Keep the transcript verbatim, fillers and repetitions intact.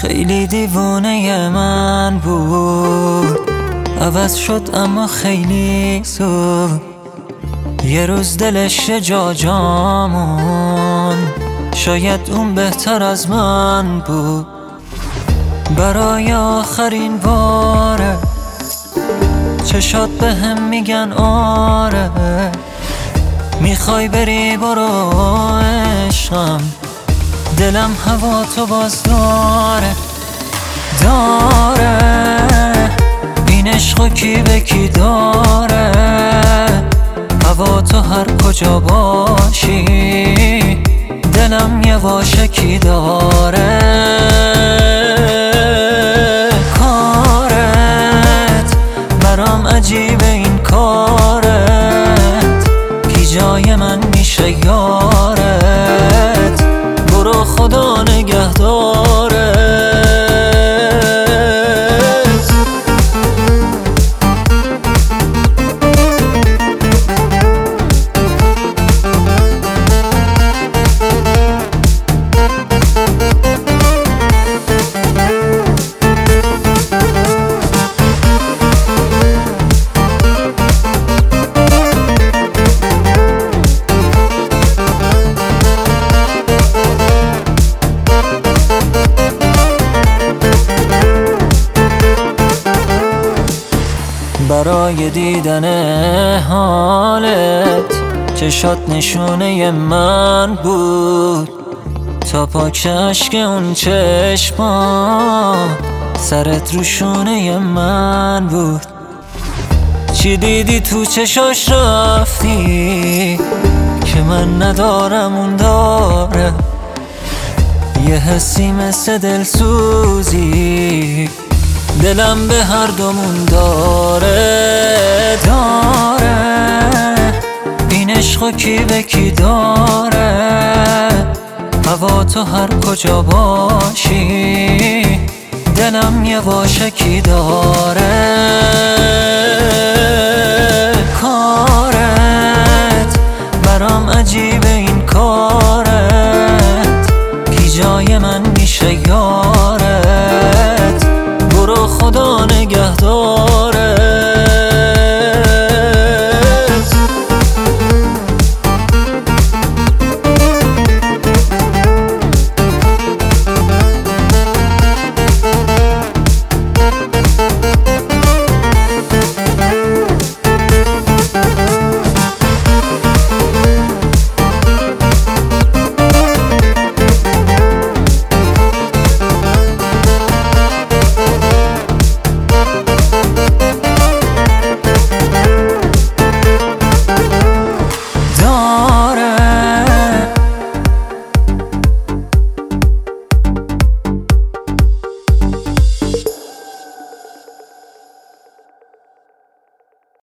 خیلی دیوونه من بود، عوض شد اما خیلی زود. یه روز دلش جا جامون، شاید اون بهتر از من بود. برای آخرین باره چشات به هم میگن آره، میخوای بری برو عشقم، دلم هوا تو باز داره داره. این عشقو کی به کی داره، هوا تو هر کجا باشی، دلم یواشکی داره. کارت برام عجیبه، این کارت کی جای من میشه یارت، برو خدا نگهدارت. برای دیدن حالت چشات نشونه من بود، تا پاک اشک اون چشمان سرت رو شونه من بود. چی دیدی تو چشاش رفتی که من ندارم اون داره، یه حسی مثل دلسوزی دلم به هر دومون داره داره. این عشقو کی به کی داره، هوا تو هر کجا باشی، دلم یواشکی داره. کارت برام عجیب